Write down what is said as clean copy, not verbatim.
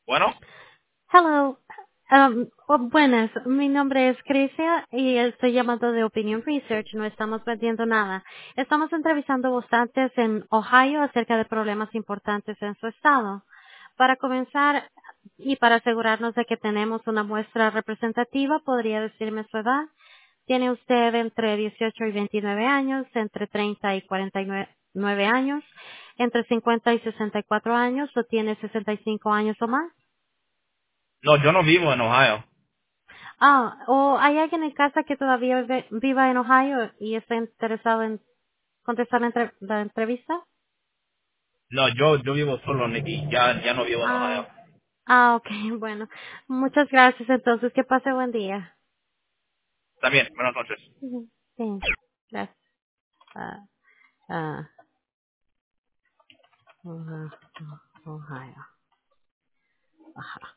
Bueno, Hello. Buenas, mi nombre es Crisia y estoy llamando de Opinion Research. No estamos vendiendo nada. Estamos entrevistando votantes en Ohio acerca de problemas importantes en su estado. Para comenzar y para asegurarnos de que tenemos una muestra representativa, ¿podría decirme su edad? ¿Tiene usted entre 18 y 29 años, entre 30 y 49 años, entre 50 y 64 años o tiene 65 años o más? no, yo no vivo en Ohio. ¿O hay alguien en casa que todavía viva en Ohio y está interesado en contestar la entrevista? No, yo vivo solo y ya no vivo en Ohio. Ah, ok, bueno. Muchas gracias entonces. Que pase buen día. También, buenas noches. Ujú. Sí, gracias. Ah, ah, Ohio. Ajá.